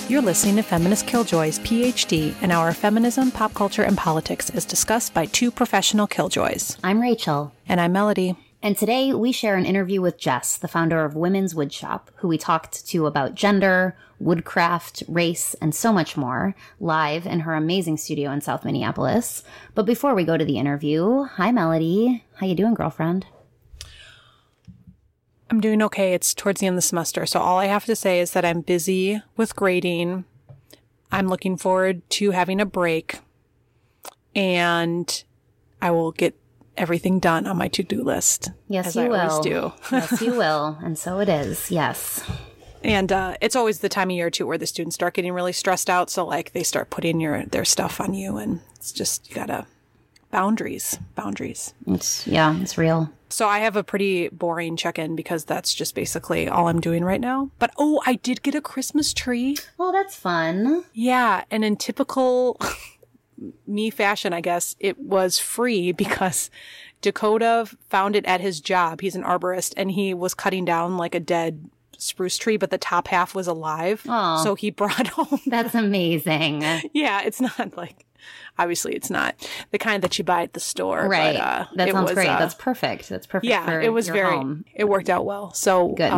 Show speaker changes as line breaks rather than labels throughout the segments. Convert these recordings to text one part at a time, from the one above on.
You're listening to Feminist Killjoys, PhD, and our feminism, pop culture, and politics as discussed by two professional killjoys.
I'm Rachel.
And I'm Melody.
And today we share an interview with Jess, the founder of Women's Woodshop, who we talked to about gender, woodcraft, race, and so much more, live in her amazing studio in South Minneapolis. But before we go to the interview, hi Melody. How you doing, girlfriend?
I'm doing okay. It's towards the end of the semester, so all I have to say is that I'm busy with grading. I'm looking forward to having a break, and I will get everything done on my to-do list.
Yes,
you
will.
As I always do.
Yes, you will. And so it is. Yes.
And it's always the time of year, too, where the students start getting really stressed out. So, like, they start putting their stuff on you, and it's just, you gotta, boundaries.
It's real.
So I have a pretty boring check-in because that's just basically all I'm doing right now. But, I did get a Christmas tree.
Well, that's fun.
Yeah. And in typical me fashion, I guess, it was free because Dakota found it at his job. He's an arborist, and he was cutting down like a dead spruce tree, but the top half was alive.
Oh,
so he brought home.
That's amazing.
Yeah. It's not like, obviously it's not the kind that you buy at the store.
Right.
But,
that sounds great. That's perfect. That's perfect.
Yeah.
For
it was
your home.
It worked out well. So
good.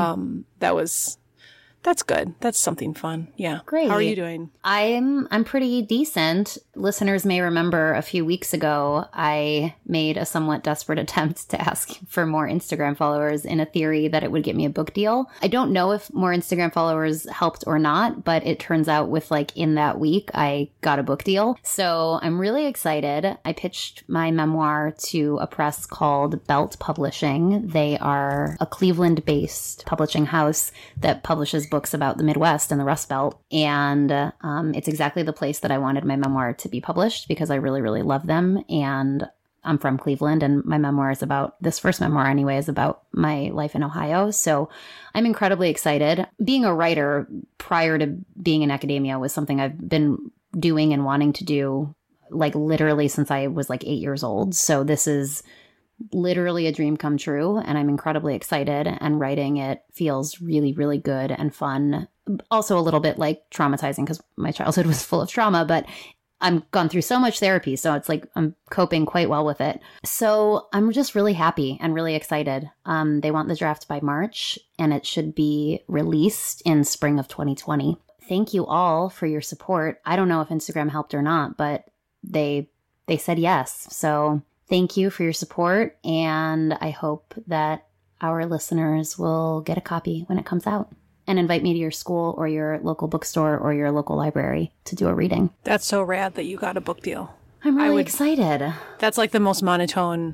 That's good. That's something fun. Yeah.
Great.
How are you doing?
I'm pretty decent. Listeners may remember a few weeks ago, I made a somewhat desperate attempt to ask for more Instagram followers in a theory that it would get me a book deal. I don't know if more Instagram followers helped or not, but it turns out in that week, I got a book deal. So I'm really excited. I pitched my memoir to a press called Belt Publishing. They are a Cleveland-based publishing house that publishes books about the Midwest and the Rust Belt. And it's exactly the place that I wanted my memoir to be published because I really, really love them. And I'm from Cleveland, and my memoir is this first memoir anyway, is about my life in Ohio. So I'm incredibly excited. Being a writer prior to being in academia was something I've been doing and wanting to do like literally since I was like 8 years old. So this is literally a dream come true, and I'm incredibly excited, and writing it feels really, really good and fun. Also a little bit like traumatizing because my childhood was full of trauma, but I'm gone through so much therapy, so it's like I'm coping quite well with it. So I'm just really happy and really excited. They want the draft by March, and it should be released in spring of 2020. Thank you all for your support. I don't know if Instagram helped or not, but they said yes. So thank you for your support, and I hope that our listeners will get a copy when it comes out and invite me to your school or your local bookstore or your local library to do a reading.
That's so rad that you got a book deal.
I'm really excited.
That's like the most monotone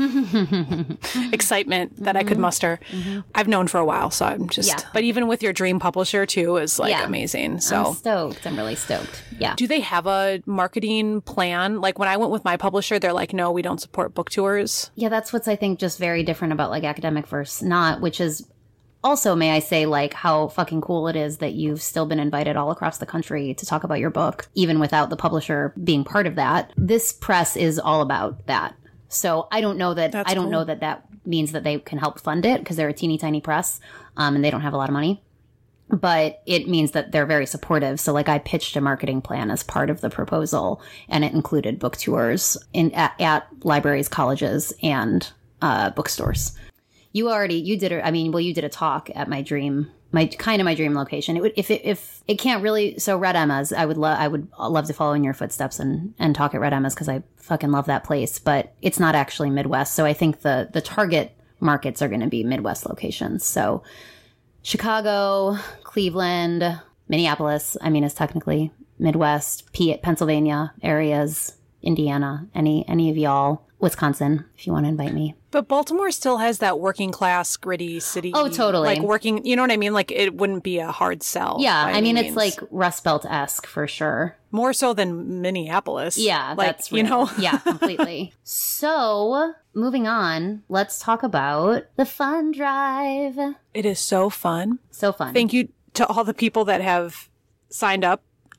excitement that I could muster. Mm-hmm. I've known for a while, so I'm just, but even with your dream publisher too is like amazing. So
I'm stoked. I'm really stoked. Yeah.
Do they have a marketing plan? Like when I went with my publisher, they're like, no, we don't support book tours.
Yeah. That's what's, I think, just very different about like academic versus not, which is also, may I say, like how fucking cool it is that you've still been invited all across the country to talk about your book, even without the publisher being part of that. This press is all about that. So I don't know that that means that they can help fund it because they're a teeny tiny press and they don't have a lot of money. But it means that they're very supportive. So like I pitched a marketing plan as part of the proposal, and it included book tours at libraries, colleges, and bookstores. You did a talk at my dream location. If it can't really, so Red Emma's, I would love to follow in your footsteps and talk at Red Emma's because I fucking love that place, but it's not actually Midwest. So I think the target markets are going to be Midwest locations. So Chicago, Cleveland, Minneapolis, is technically Midwest, Pennsylvania areas, Indiana, any of y'all, Wisconsin, if you want to invite me.
But Baltimore still has that working class, gritty city.
Oh, totally.
Like working, you know what I mean? Like it wouldn't be a hard sell.
Yeah, it's like Rust Belt-esque for sure.
More so than Minneapolis.
Yeah,
like,
that's real. Yeah, completely. So, moving on, let's talk about the fund drive.
It is so fun.
So fun.
Thank you to all the people that have signed up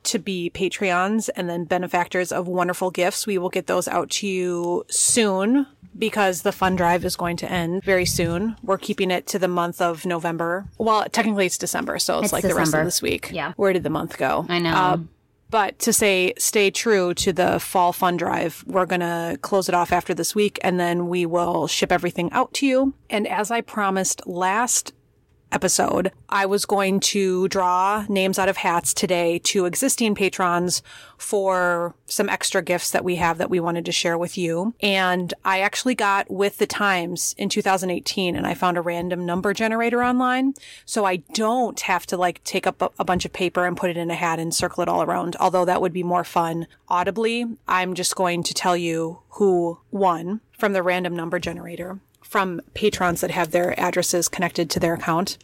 to be Patreons and then benefactors of wonderful gifts. We will get those out to you soon because the fund drive is going to end very soon. We're keeping it to the month of November. Well, technically it's December, so it's like December. The rest of this week.
Yeah.
Where did the month go?
I know.
But to say stay true to the fall fund drive, we're going to close it off after this week, and then we will ship everything out to you. And as I promised last episode, I was going to draw names out of hats today to existing patrons for some extra gifts that we have that we wanted to share with you. And I actually got with the times in 2018 and I found a random number generator online. So I don't have to like take up a bunch of paper and put it in a hat and circle it all around. Although that would be more fun audibly. I'm just going to tell you who won from the random number generator from patrons that have their addresses connected to their account.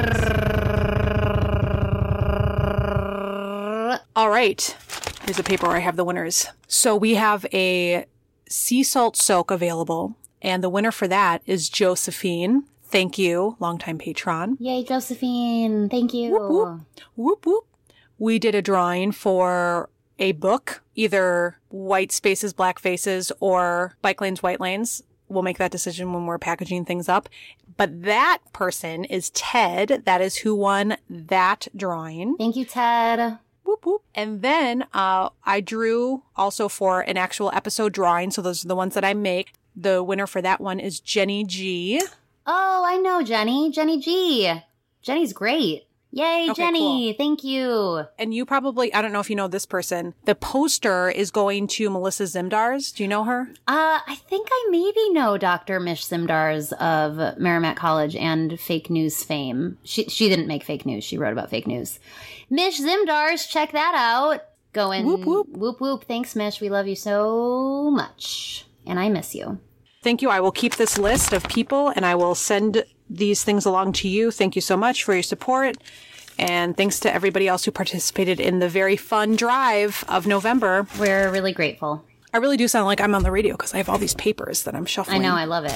All right. Here's a paper where I have the winners. So we have a sea salt soak available, and the winner for that is Josephine. Thank you, longtime patron.
Yay, Josephine. Thank you.
Whoop, whoop. Whoop, whoop. We did a drawing for a book, either White Spaces, Black Faces, or Bike Lanes, White Lanes. We'll make that decision when we're packaging things up. But that person is Ted. That is who won that drawing.
Thank you, Ted.
Whoop, whoop. And then I drew also for an actual episode drawing. So those are the ones that I make. The winner for that one is Jenny G.
Oh, I know Jenny. Jenny G. Jenny's great. Yay, okay, Jenny. Cool. Thank you.
And you probably, I don't know if you know this person. The poster is going to Melissa Zimdars. Do you know her?
I think I maybe know Dr. Mish Zimdars of Merrimack College and fake news fame. She didn't make fake news. She wrote about fake news. Mish Zimdars, check that out. Going whoop, whoop. Whoop, whoop. Thanks, Mish. We love you so much. And I miss you.
Thank you. I will keep this list of people and I will send these things along to you. Thank you so much for your support. And thanks to everybody else who participated in the very fun drive of November.
We're really grateful.
I really do sound like I'm on the radio because I have all these papers that I'm shuffling.
I know. I love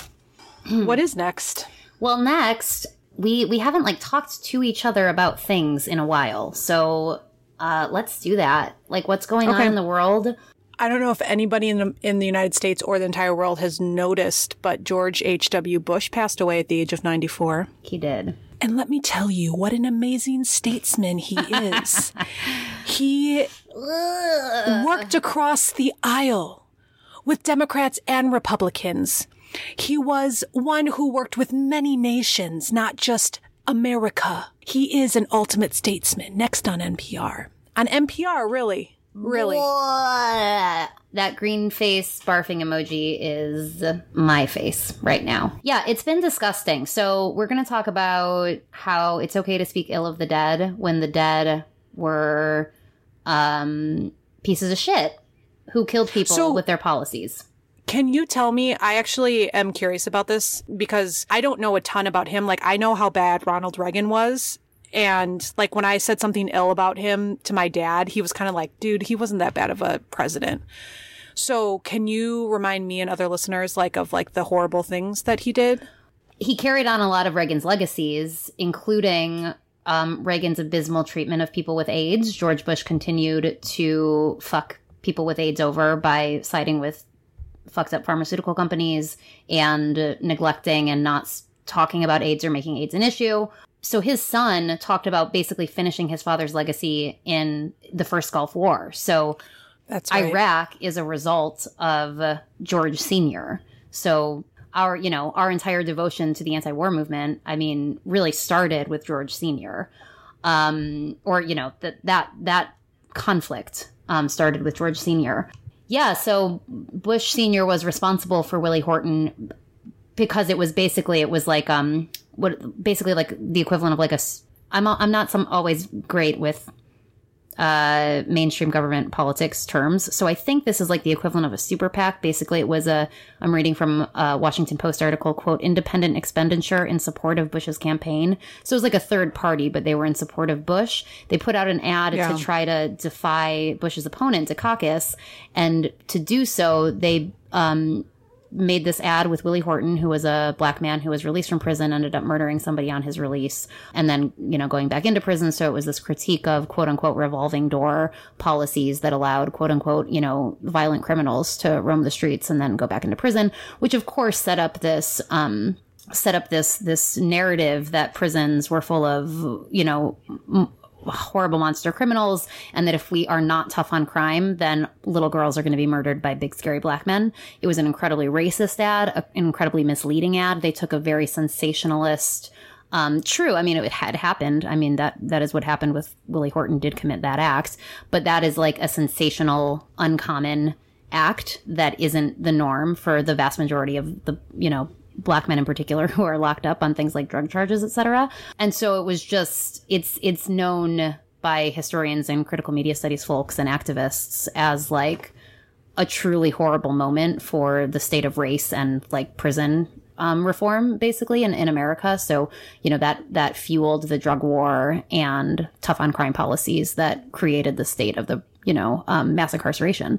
it.
What is next?
Well, next, we haven't like talked to each other about things in a while. So let's do that. Like what's going on in the world?
I don't know if anybody in the United States or the entire world has noticed, but George H.W. Bush passed away at the age of 94.
He did.
And let me tell you what an amazing statesman he is. He worked across the aisle with Democrats and Republicans. He was one who worked with many nations, not just America. He is an ultimate statesman. Next on NPR. On NPR, really. Really?
That green face barfing emoji is my face right now. Yeah, it's been disgusting. So we're going to talk about how it's okay to speak ill of the dead when the dead were pieces of shit who killed people with their policies.
Can you tell me, I actually am curious about this because I don't know a ton about him. Like, I know how bad Ronald Reagan was. And like when I said something ill about him to my dad, he was kind of like, dude, he wasn't that bad of a president. So can you remind me and other listeners like of like the horrible things that he did?
He carried on a lot of Reagan's legacies, including Reagan's abysmal treatment of people with AIDS. George Bush continued to fuck people with AIDS over by siding with fucked up pharmaceutical companies and neglecting and not talking about AIDS or making AIDS an issue. So his son talked about basically finishing his father's legacy in the first Gulf War. So that's right. Iraq is a result of George Sr. So our entire devotion to the anti-war movement, I mean, really started with George Sr. That conflict started with George Sr. Yeah, so Bush Sr. was responsible for Willie Horton because it was like the equivalent of like I'm not always great with mainstream government politics terms. So I think this is like the equivalent of a super PAC. Basically, it was I'm reading from a Washington Post article, quote, independent expenditure in support of Bush's campaign. So it was like a third party, but they were in support of Bush. They put out an ad to try to defy Bush's opponent, Dukakis. And to do so, they made this ad with Willie Horton, who was a black man who was released from prison, ended up murdering somebody on his release, and then, going back into prison. So it was this critique of quote unquote revolving door policies that allowed quote unquote, violent criminals to roam the streets and then go back into prison, which of course set up this narrative that prisons were full of, horrible monster criminals, and that if we are not tough on crime, then little girls are going to be murdered by big scary black men. It was an incredibly racist ad, an incredibly misleading ad. They took a very sensationalist, true. I mean, it had happened. I mean, that is what happened with Willie Horton did commit that act, but that is like a sensational, uncommon act that isn't the norm for the vast majority of the, black men in particular who are locked up on things like drug charges, etc. And so it was just, it's known by historians and critical media studies folks and activists as like a truly horrible moment for the state of race and like prison reform basically in America. So, that fueled the drug war and tough on crime policies that created the state of the, mass incarceration.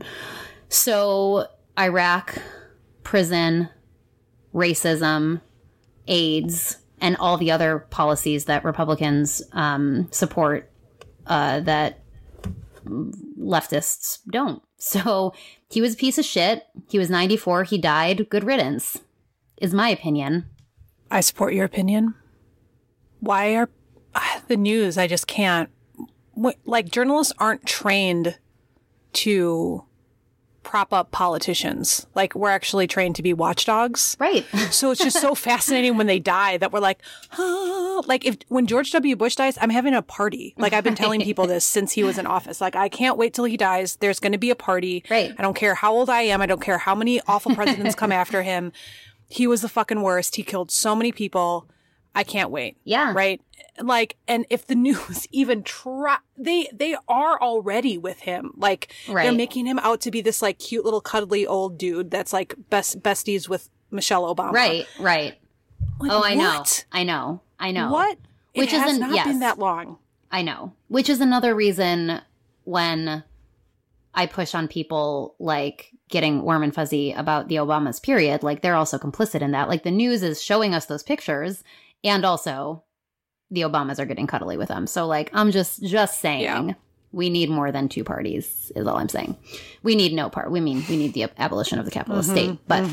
So Iraq, prison, racism, AIDS, and all the other policies that Republicans support that leftists don't. So he was a piece of shit. He was 94. He died. Good riddance, is my opinion.
I support your opinion. Why are the news? I just can't. Like, journalists aren't trained to prop up politicians. Like, we're actually trained to be watchdogs.
Right.
So it's just so fascinating when they die that we're like, like when George W. Bush dies, I'm having a party. Like, I've been telling people this since he was in office. Like, I can't wait till he dies. There's going to be a party.
Right.
I don't care how old I am. I don't care how many awful presidents come after him. He was the fucking worst. He killed so many people. I can't wait.
Yeah.
Right. Like, and if the news even try, they are already with him. Like, they're making him out to be this like cute little cuddly old dude that's like besties with Michelle Obama.
Right. Like, I know.
What?
Which
it has not been that long.
I know. Which is another reason when I push on people like getting warm and fuzzy about the Obamas period, like they're also complicit in that. Like, the news is showing us those pictures, and also the Obamas are getting cuddly with them. So, like, I'm just saying we need more than two parties is all I'm saying. We need no part. We need the abolition of the capitalist state. But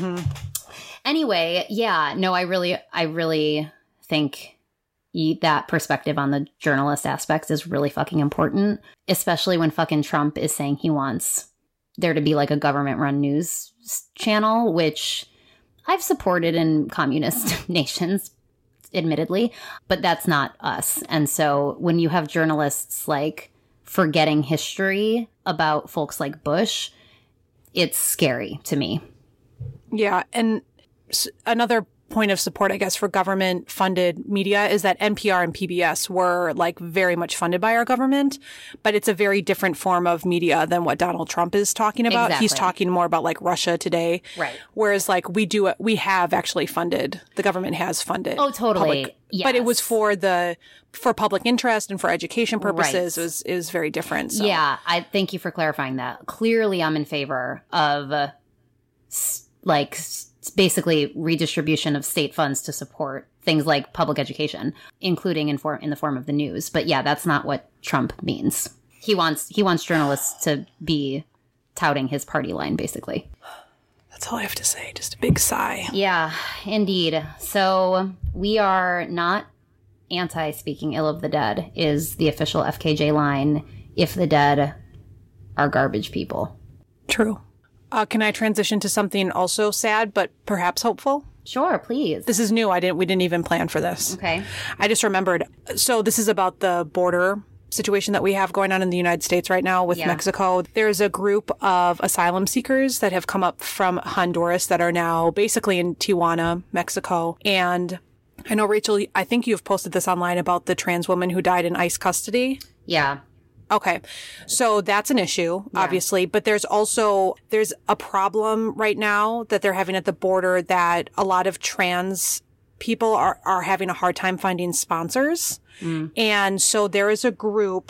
anyway, yeah, no, I really think that perspective on the journalist aspects is really fucking important, especially when fucking Trump is saying he wants there to be like a government-run news channel, which I've supported in communist nations, admittedly, but that's not us. And so when you have journalists like forgetting history about folks like Bush, it's scary to me.
Yeah. And another point of support, I guess, for government funded media is that NPR and PBS were like very much funded by our government, but it's a very different form of media than what Donald Trump is talking about.
Exactly.
He's talking more about like Russia Today.
Right.
Whereas like we have actually funded, the government has funded.
Oh, totally. Yes.
But it was for public interest and for education purposes. Right. It was very different. So.
Yeah. I thank you for clarifying that. Clearly I'm in favor of basically redistribution of state funds to support things like public education, including in the form of the news. But yeah, that's not what Trump means. He wants journalists to be touting his party line, basically.
That's all I have to say. Just a big sigh.
Yeah, indeed. So we are not anti-speaking ill of the dead is the official FKJ line. If the dead are garbage people.
True. Can I transition to something also sad, but perhaps hopeful?
Sure, please.
This is new. We didn't even plan for this.
Okay.
I just remembered. So this is about the border situation that we have going on in the United States right now with Mexico. There's a group of asylum seekers that have come up from Honduras that are now basically in Tijuana, Mexico. And I know, Rachel, I think you've posted this online about the trans woman who died in ICE custody.
Yeah.
Okay. So that's an issue, obviously, but there's a problem right now that they're having at the border that a lot of trans people are having a hard time finding sponsors. And so there is a group,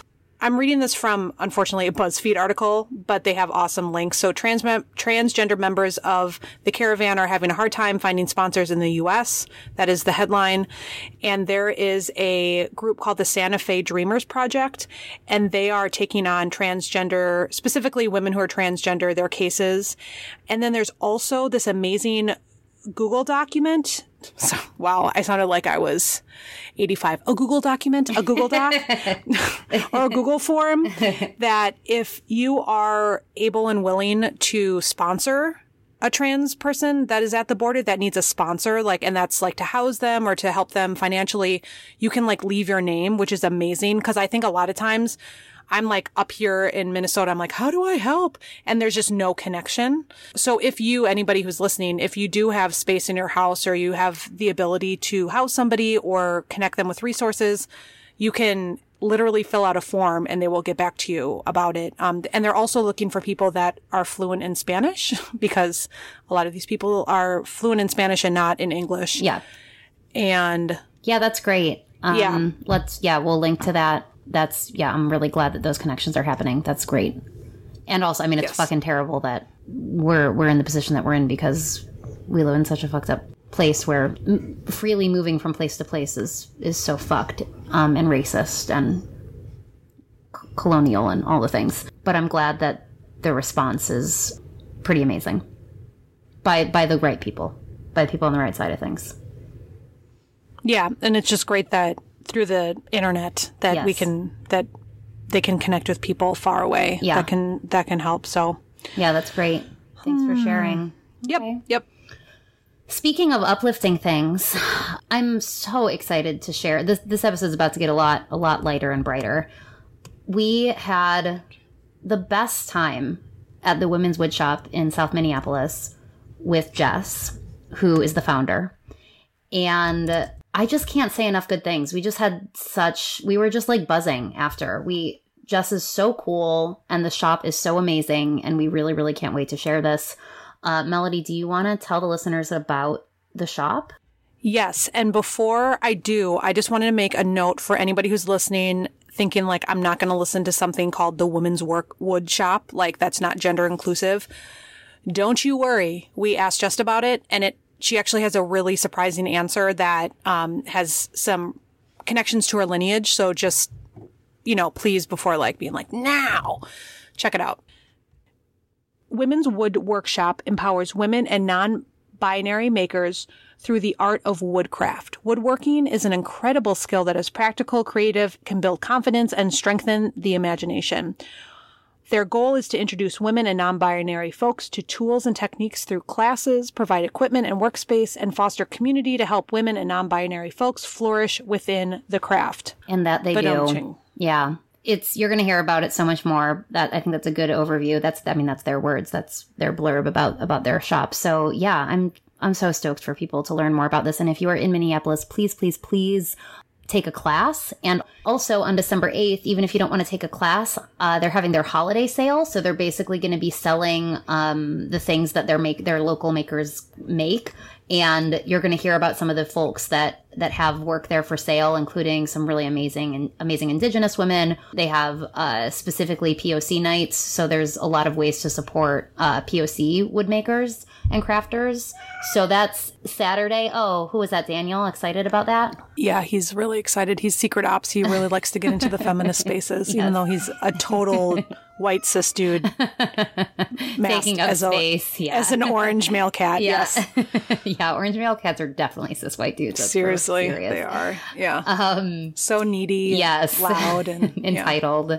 I'm reading this from, unfortunately, a BuzzFeed article, but they have awesome links. So transgender members of the caravan are having a hard time finding sponsors in the U.S. That is the headline. And there is a group called the Santa Fe Dreamers Project, and they are taking on transgender, specifically women who are transgender, their cases. And then there's also this amazing Google document. So, wow, I sounded like I was 85. A Google document, a Google Doc, or a Google form that if you are able and willing to sponsor a trans person that is at the border that needs a sponsor, and that's to house them or to help them financially, you can leave your name, which is amazing. Cause I think a lot of times I'm up here in Minnesota, I'm how do I help? And there's just no connection. So if anybody who's listening, if you do have space in your house or you have the ability to house somebody or connect them with resources, you can literally fill out a form and they will get back to you about it. And they're also looking for people that are fluent in Spanish because a lot of these people are fluent in Spanish and not in English.
Yeah.
And
yeah, that's great. We'll link to that. I'm really glad that those connections are happening. That's great. And also, it's fucking terrible that we're in the position that we're in because we live in such a fucked up place where freely moving from place to place is so fucked, and racist and colonial and all the things. But I'm glad that the response is pretty amazing by the right people, by the people on the right side of things.
Yeah. And it's just great that through the internet that that they can connect with people far away. Yeah. That can help. So
yeah, that's great. Thanks for sharing.
Yep. Okay. Yep.
Speaking of uplifting things, I'm so excited to share this episode is about to get a lot lighter and brighter. We had the best time at the Women's Woodshop in South Minneapolis with Jess, who is the founder. And I just can't say enough good things. We were just buzzing after. Jess is so cool and the shop is so amazing and we really, really can't wait to share this. Melody, do you want to tell the listeners about the shop?
Yes. And before I do, I just wanted to make a note for anybody who's listening thinking I'm not going to listen to something called the Women's Wood Shop. That's not gender inclusive. Don't you worry. We asked Jess about it and she actually has a really surprising answer that has some connections to her lineage. So just, please, before being now, check it out. Women's Wood Workshop empowers women and non-binary makers through the art of woodcraft. Woodworking is an incredible skill that is practical, creative, can build confidence, and strengthen the imagination. Their goal is to introduce women and non-binary folks to tools and techniques through classes, provide equipment and workspace, and foster community to help women and non-binary folks flourish within the craft.
And that they do. Yeah. You're going to hear about it so much more. I think that's a good overview. That's their words. That's their blurb about their shop. So yeah, I'm so stoked for people to learn more about this. And if you are in Minneapolis, please, please, please take a class. And also on December 8th, even if you don't want to take a class, they're having their holiday sale. So they're basically going to be selling the things that their local makers make. And you're going to hear about some of the folks that have work there for sale, including some really amazing Indigenous women. They have specifically POC nights. So there's a lot of ways to support POC woodmakers and crafters. So that's Saturday. Oh, who was that, Daniel? Excited about that?
Yeah, he's really excited. He's secret ops. He really likes to get into the feminist spaces, even though he's a total white cis dude.
Taking up space,
as an orange male cat, yes.
Yeah, orange male cats are definitely cis white dudes. That's
seriously, they are. Yeah. So needy,
yes.
Loud, and
entitled.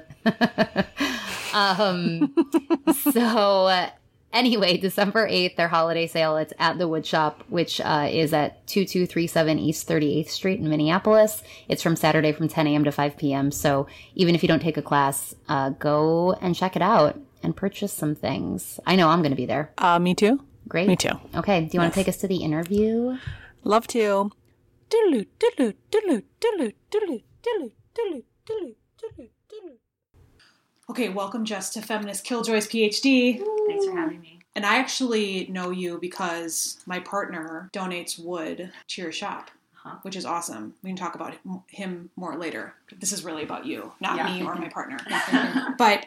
Anyway, December 8th, their holiday sale, it's at the Woodshop, which is at 2237 East 38th Street in Minneapolis. It's from Saturday from 10 a.m. to 5 p.m. So even if you don't take a class, go and check it out and purchase some things. I know I'm going to be there.
Me too.
Great.
Me too.
Okay. Do you want to take us to the interview?
Love to. Okay, welcome, Jess, to Feminist Killjoys PhD.
Thanks for having me.
And I actually know you because my partner donates wood to your shop. which is awesome. We can talk about him more later. This is really about you, not me or my partner. But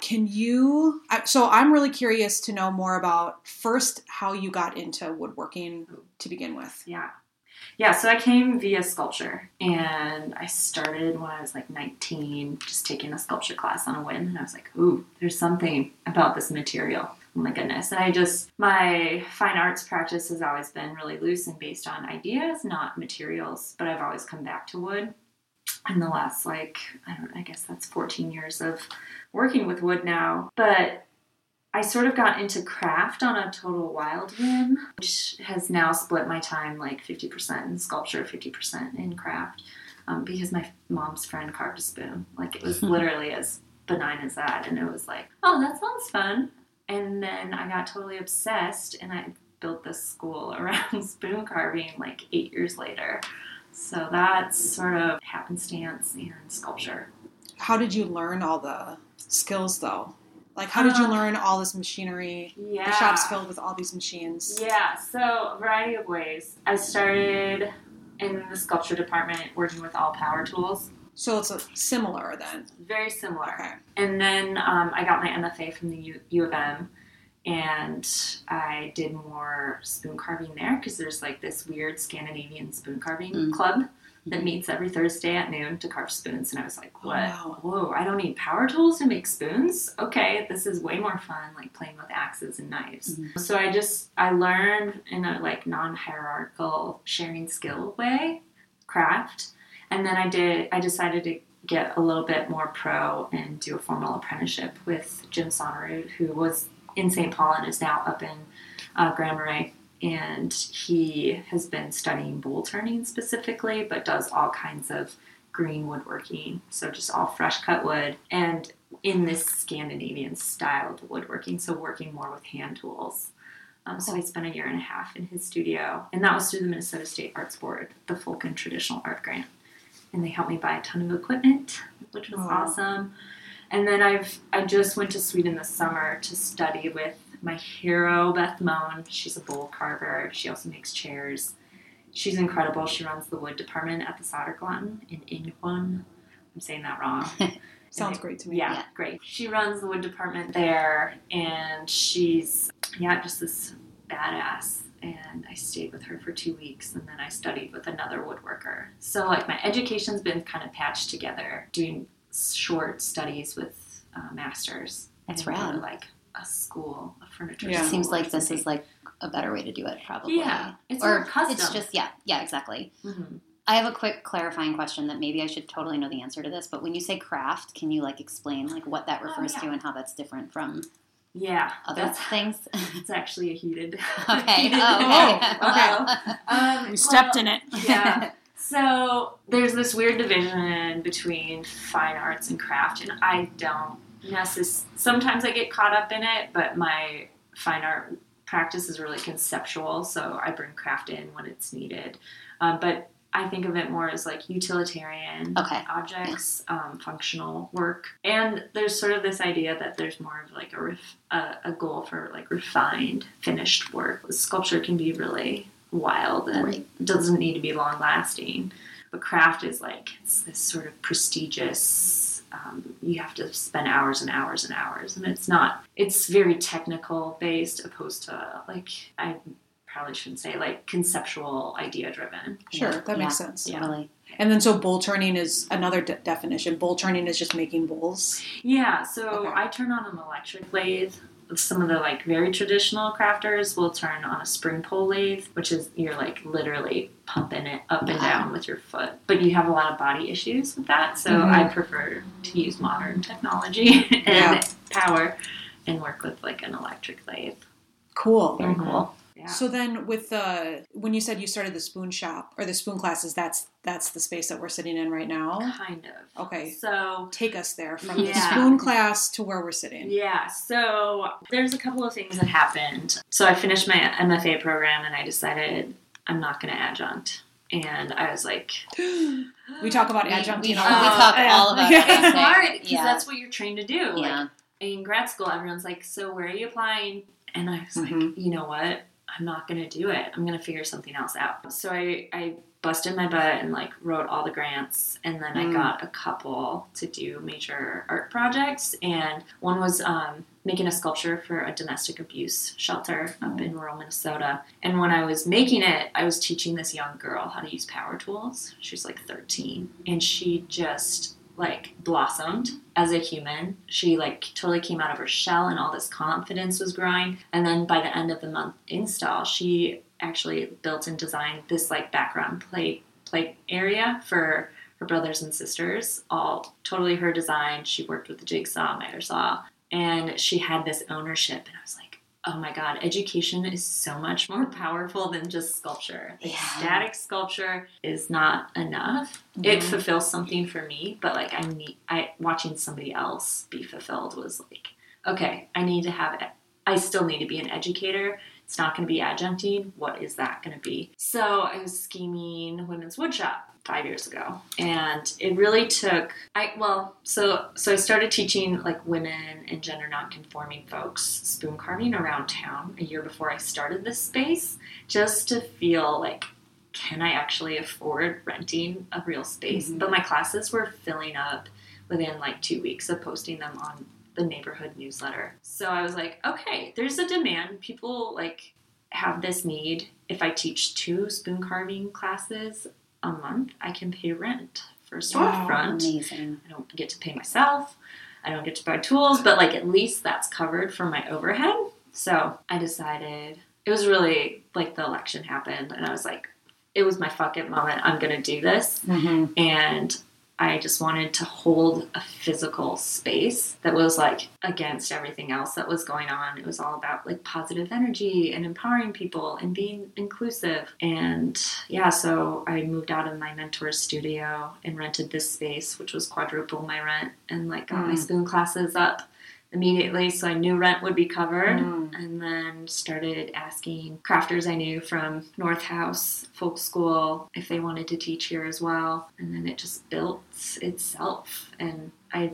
so I'm really curious to know more about first how you got into woodworking to begin with.
Yeah, so I came via sculpture, and I started when I was like 19, just taking a sculpture class on a whim, and I was like, ooh, there's something about this material. Oh my goodness. And my fine arts practice has always been really loose and based on ideas, not materials, but I've always come back to wood. In the last, I guess that's 14 years of working with wood now. But I sort of got into craft on a total wild whim, which has now split my time like 50% in sculpture, 50% in craft, because my mom's friend carved a spoon. Like, it was literally as benign as that. And it was like, oh, that sounds fun. And then I got totally obsessed, and I built this school around spoon carving like 8 years later. So that's sort of happenstance and sculpture.
How did you learn all the skills, though? Like, how did you learn all this machinery?
Yeah.
The shop's filled with all these machines.
Yeah, so a variety of ways. I started in the sculpture department working with all power tools.
So it's similar then?
Very similar.
Okay.
And then I got my MFA from the U of M, and I did more spoon carving there because there's like this weird Scandinavian spoon carving club that meets every Thursday at noon to carve spoons. And I was like, what?
Wow.
Whoa, I don't need power tools to make spoons? Okay, this is way more fun, like playing with axes and knives. Mm-hmm. So I learned in a like non-hierarchical sharing skill way, craft. And then I decided to get a little bit more pro and do a formal apprenticeship with Jim Sonnerud, who was in St. Paul and is now up in Grand Marais. And he has been studying bowl turning specifically, but does all kinds of green woodworking. So just all fresh cut wood and in this Scandinavian style of woodworking. So working more with hand tools. So I spent 1.5 years in his studio, and that was through the Minnesota State Arts Board, the Fulkin Traditional Art Grant. And they helped me buy a ton of equipment, which was awesome. And then I just went to Sweden this summer to study with my hero, Beth Moen. She's a bowl carver. She also makes chairs. She's incredible. She runs the wood department at the Soderglatten in Ingwan. I'm saying that wrong.
Sounds great to me.
Yeah, great. She runs the wood department there, and she's, just this badass. And I stayed with her for 2 weeks, and then I studied with another woodworker. So, like, my education's been kind of patched together, doing short studies with masters.
That's rad.
Like a school, a furniture
It
school.
seems like this is like a better way to do it, probably.
Yeah, it's more custom.
It's just, exactly.
Mm-hmm.
I have a quick clarifying question that maybe I should totally know the answer to this, but when you say craft, can you like explain like what that refers to and how that's different from other things?
It's actually a heated.
Okay.
Okay. We stepped in it.
Yeah. So there's this weird division between fine arts and craft, and I don't sometimes I get caught up in it, but my fine art practice is really conceptual, so I bring craft in when it's needed. But I think of it more as like utilitarian objects, functional work. And there's sort of this idea that there's more of like a goal for like refined, finished work. Sculpture can be really wild and doesn't need to be long lasting. But craft is like, it's this sort of prestigious, you have to spend hours and hours and hours. And it's very technical based opposed to like, I probably shouldn't say like conceptual, idea driven.
Sure, that makes sense.
Yeah. Really.
And then so bowl turning is another definition. Bowl turning is just making bowls.
Yeah, so I turn on an electric lathe. Some of the like very traditional crafters will turn on a spring pole lathe, which is you're like literally pumping it up and down with your foot. But you have a lot of body issues with that, so I prefer to use modern technology and power and work with like an electric lathe.
Cool.
Very cool.
Yeah.
So then with when you said you started the spoon shop or the spoon classes, that's the space that we're sitting in right now?
Kind of.
Okay.
So
take us there from the spoon class to where we're sitting.
Yeah. So there's a couple of things that happened. So I finished my MFA program and I decided I'm not going to adjunct. And I was like...
we talk about adjuncting.
We talk all about it.
It's hard because that's what you're trained to do.
Yeah.
Like, in grad school, everyone's like, so where are you applying? And I was like, you know what? I'm not going to do it. I'm going to figure something else out. So I busted my butt and like wrote all the grants, and then I got a couple to do major art projects, and one was making a sculpture for a domestic abuse shelter up in rural Minnesota. And when I was making it, I was teaching this young girl how to use power tools. She's like 13, and she just like blossomed as a human. She like totally came out of her shell, and all this confidence was growing. And then by the end of the month install, she actually built and designed this like background play area for her brothers and sisters, all totally her design. She worked with the jigsaw, miter saw, and she had this ownership. And I was like, oh my God, education is so much more powerful than just sculpture. Like static sculpture is not enough. It fulfills something for me, but like watching somebody else be fulfilled was like, okay, I still need to be an educator. It's not going to be adjuncting. What is that going to be? So I was scheming women's woodshop 5 years ago, and it really took. So I started teaching like women and gender nonconforming folks spoon carving around town a year before I started this space, just to feel like, can I actually afford renting a real space? But my classes were filling up within like 2 weeks of posting them on the neighborhood newsletter. So I was like, okay, there's a demand. People like have this need. If I teach 2 spoon carving classes a month, I can pay rent for a storefront.
Amazing.
I don't get to pay myself. I don't get to buy tools, but like at least that's covered for my overhead. So I decided, it was really like the election happened, and I was like, it was my fuck it moment. I'm going to do this. And I just wanted to hold a physical space that was like against everything else that was going on. It was all about like positive energy and empowering people and being inclusive. And yeah, so I moved out of my mentor's studio and rented this space, which was quadruple my rent, and like got my spoon classes up immediately, so I knew rent would be covered. And then started asking crafters I knew from North House Folk School if they wanted to teach here as well. And then it just built itself. And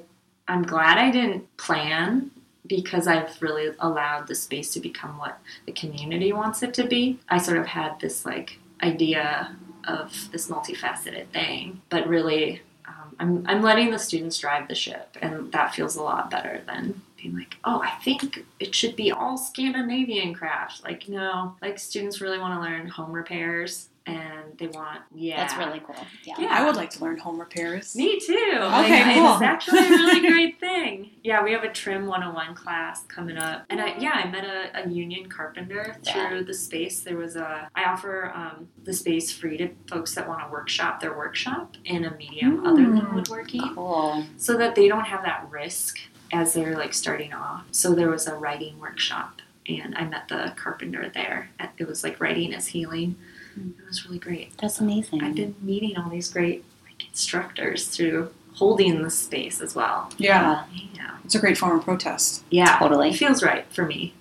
I'm glad I didn't plan, because I've really allowed the space to become what the community wants it to be. I sort of had this like idea of this multifaceted thing, but really I'm letting the students drive the ship, and that feels a lot better than being like, oh, I think it should be all Scandinavian crafts. Like, no, like students really want to learn home repairs, and they want,
That's really cool. Yeah.
I would like to learn home repairs.
Me too.
Okay, cool.
It's actually a really great thing. Yeah, we have a Trim 101 class coming up. And I met a union carpenter through the space. I offer the space free to folks that want to workshop their workshop in a medium other than woodworking.
Cool.
So that they don't have that risk as they're like starting off. So there was a writing workshop, and I met the carpenter there. It was like writing is healing. It was really great.
That's amazing.
I've been meeting all these great like instructors through holding the space as well.
Yeah.
Yeah.
It's a great form of protest.
Yeah.
Totally.
It feels right for me.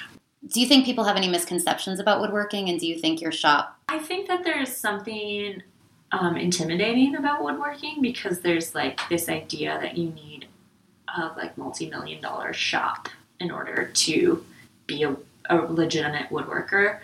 Do you think people have any misconceptions about woodworking, and do you think your shop...
I think that there's something intimidating about woodworking, because there's like this idea that you need a like multi-million-dollar shop in order to be a legitimate woodworker.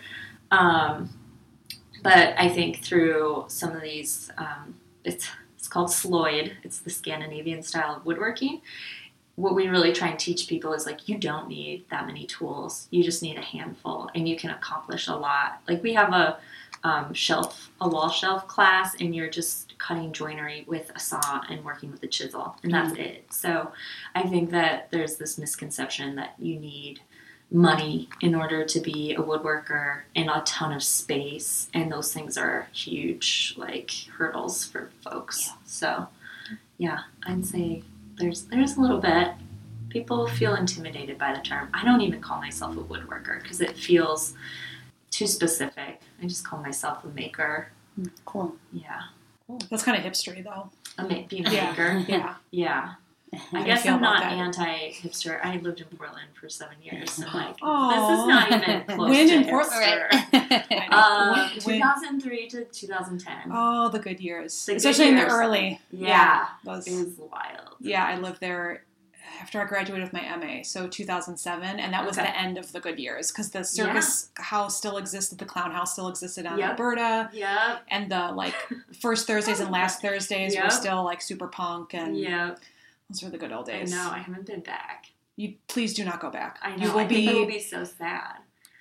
But I think through some of these, it's called Sloyd. It's the Scandinavian style of woodworking. What we really try and teach people is like, you don't need that many tools. You just need a handful, and you can accomplish a lot. Like we have a wall shelf class, and you're just cutting joinery with a saw and working with a chisel, and that's it. So I think that there's this misconception that you need money in order to be a woodworker and a ton of space, and those things are huge like hurdles for folks. So yeah, I'd say there's a little bit. People feel intimidated by the term. I don't even call myself a woodworker because it feels too specific. I just call myself a maker.
Cool.
Yeah.
Cool. That's kind of hipstery though.
Being a maker.
Yeah.
Yeah. I guess I'm not anti-hipster. I lived in Portland for 7 years, so I'm like, this is not even close
When
to
in
hipster. 2003 to 2010.
Oh, the good years.
The good
Especially in the
years.
early.
Yeah.
It was
wild.
Yeah, I lived there after I graduated with my MA, so 2007, and that was the end of the good years because the circus house still existed, the clown house still existed on Alberta, and the like first Thursdays and last Thursdays were still like super punk, and those were the good old days.
I know, I haven't been back.
You please do not go back.
I know. I think it will be so sad.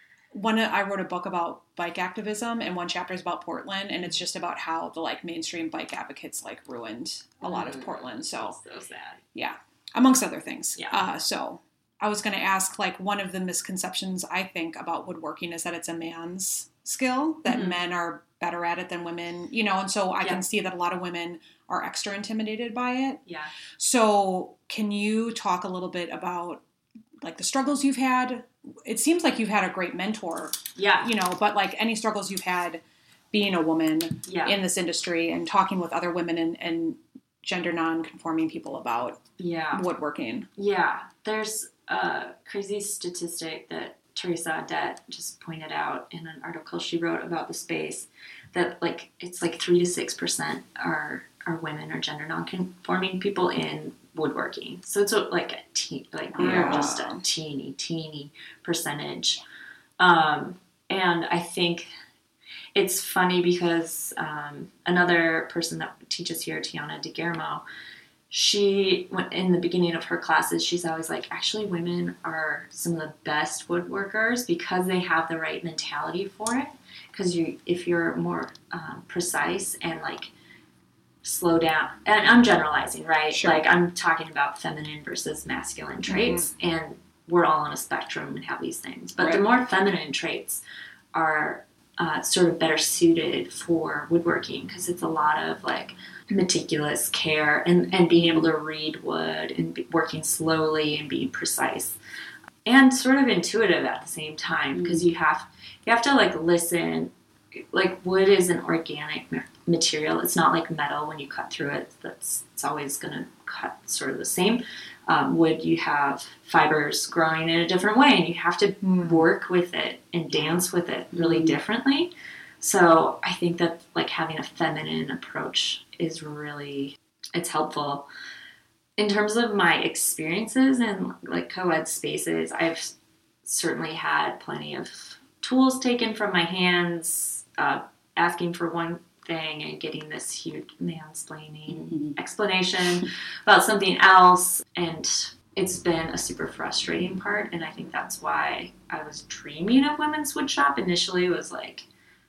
I wrote a book about bike activism, and one chapter is about Portland, and it's just about how the like mainstream bike advocates like ruined a lot of Portland. So
sad.
Yeah, amongst other things.
Yeah.
So I was going to ask, like, one of the misconceptions I think about woodworking is that it's a man's skill, that men are better at it than women, you know, and so I can see that a lot of women are extra intimidated by it.
Yeah.
So can you talk a little bit about like the struggles you've had? It seems like you've had a great mentor, you know, but like any struggles you've had being a woman in this industry and talking with other women and gender non-conforming people about woodworking.
Yeah. There's a crazy statistic that Teresa Adet just pointed out in an article she wrote about the space that like it's like 3 to 6% are women or gender non-conforming people in woodworking. So it's like we're just a teeny percentage. And I think it's funny because another person that teaches here, Tiana DeGuillermo, she, in the beginning of her classes, she's always like, actually women are some of the best woodworkers because they have the right mentality for it. Because if you're more precise and like slow down, and I'm generalizing, right?
Sure.
Like I'm talking about feminine versus masculine traits, and we're all on a spectrum and have these things. But the more feminine traits are sort of better suited for woodworking because it's a lot of like meticulous care and being able to read wood and working slowly and being precise and sort of intuitive at the same time because you have to like listen. Like wood is an organic material. It's not like metal when you cut through it. It's always going to cut sort of the same. Wood, you have fibers growing in a different way, and you have to work with it and dance with it really differently. So I think that like having a feminine approach is really, it's helpful. In terms of my experiences in like co-ed spaces, I've certainly had plenty of tools taken from my hands, asking for one thing and getting this huge mansplaining explanation about something else. And it's been a super frustrating part. And I think that's why I was dreaming of Women's Woodshop initially, was like,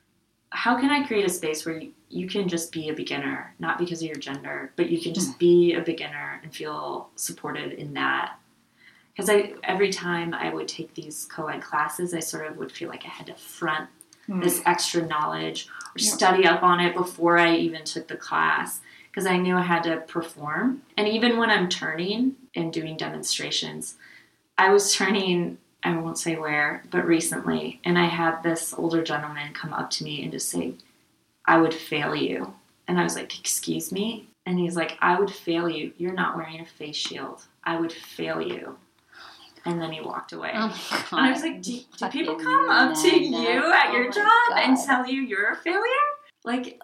how can I create a space where you can just be a beginner, not because of your gender, but you can just be a beginner and feel supported in that. Because every time I would take these co-ed classes, I sort of would feel like I had to front this extra knowledge or study up on it before I even took the class, because I knew I had to perform. And even when I'm turning and doing demonstrations, I was turning, I won't say where, but recently, and I had this older gentleman come up to me and just say, I would fail you. And I was like, excuse me? And he's like, I would fail you. You're not wearing a face shield. I would fail you. And then he walked away. Oh my God. And I was like, do people come up to you at your job and tell you you're a failure? Like,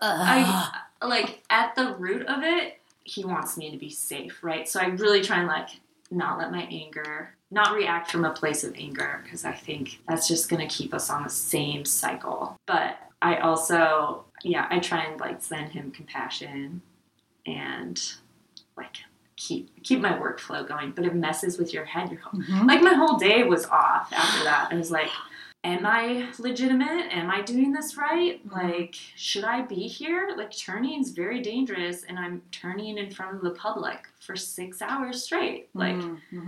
like at the root of it, he wants me to be safe, right? So I really try and like not let my anger, not react from a place of anger, because I think that's just going to keep us on the same cycle. But I also, I try and like send him compassion and like keep my workflow going, but it messes with your head. Like my whole day was off after that. I was like, am I legitimate? Am I doing this right? Like, should I be here? Like, turning is very dangerous, and I'm turning in front of the public for 6 hours straight. Like,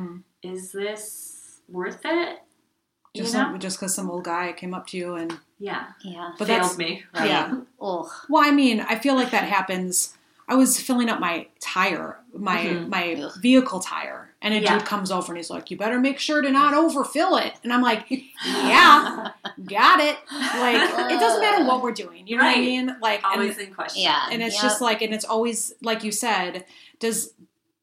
is this worth it?
Just because some old guy came up to you and
but failed me.
Right? Yeah. Well, I mean, I feel like that happens. I was filling up my tire, my vehicle tire, and a dude comes over and he's like, you better make sure to not overfill it. And I'm like, yeah, got it. Like, it doesn't matter what we're doing. You know what I mean? Like,
always in question.
Yeah. And it's just like, and it's always, like you said, does